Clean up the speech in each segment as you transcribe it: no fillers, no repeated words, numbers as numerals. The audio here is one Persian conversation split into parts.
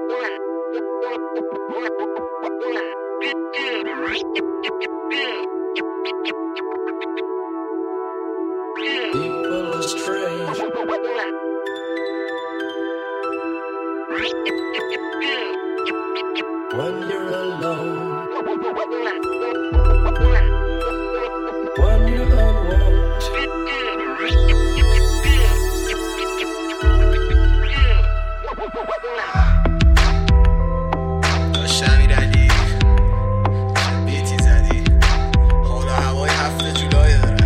People are strange. When you're alone, when you're unwanted, داشت امیرعلی چه بیتی زدی حالا هوای 7 جولای داره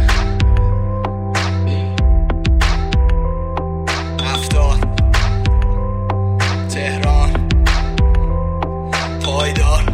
70 تهران پایدار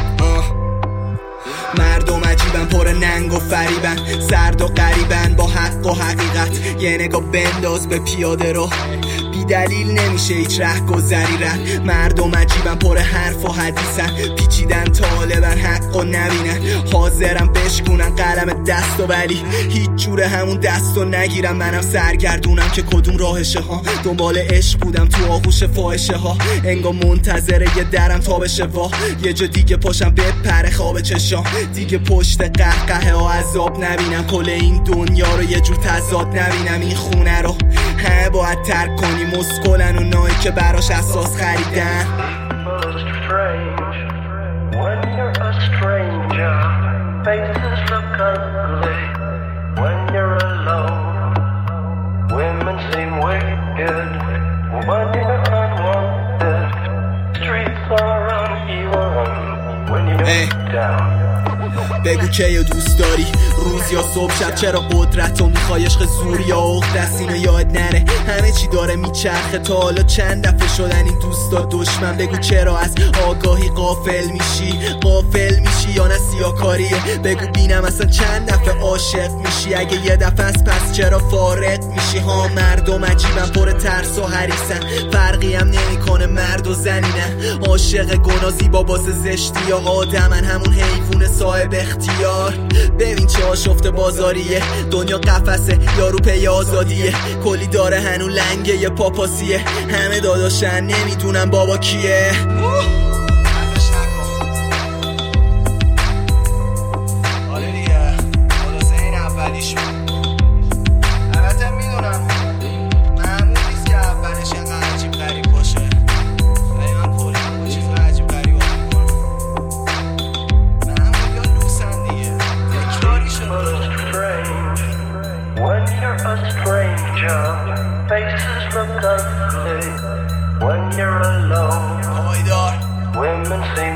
مردم عجیبن پر ننگ و فریبن سرد و غریبن با حق و حقیقت یه نگاه بنداز به پیاده رو بی دلیل نمیشه هیچ ره گذری رد مردم عجیبن پر حرف و حدیثن پیچیدن طالبن حق و نبینن حاضرن بشکونن قلم دست و ولی هیچ جوره همون دست و نگیرم منم سرگردونم که کدوم راهشه ها دنبال عشق بودم تو آغوش فاحشه ها انگار منتظره یه درم تا بشه وا یه جا دیگه پاشم بپره خواب چشام دیگه پشت قهقه ها عذاب نبینم کل این دنیا رو یه جور تضاد نبینم این خونه رو همه باید ترک کنی مسکلن و نایی که براش اساس خریدن بگو که یا دوست داری روز یا صبح شب چرا قدرت و میخوای عشق زور یا عقد دست اینو یاد نره همه چی داره میچرخه تا حالا چند دفعه شدن این دوستا دشمن بگو چرا از آگاهی غافل میشی یا نه سیاکاریه بگو بینم اصلا چند دفعه عاشق میشی اگه یه دفعه از پس چرا فارغ میشی ها مردم عجیبن پر ترس و حریصن فرقی هم نمیکنه مرد و زنینن عاشق گناه زیبا باز زشتی یا آدمن همون حیوان صاحب اختیار ببین چه آشفته بازاریه دنیا قفسه یارو پی آزادیه کلی داره هنو لنگه یه پاپاسیه همه داداشن نمیدونم بابا کیه Faces look ugly when you're alone. Women seem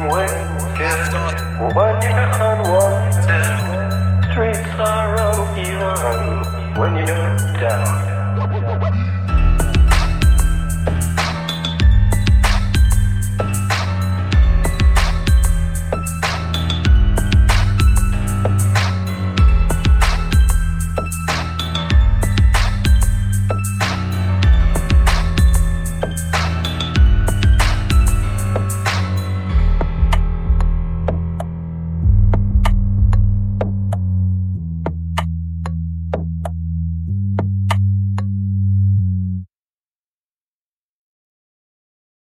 wicked when you're unwanted. Streets are uneven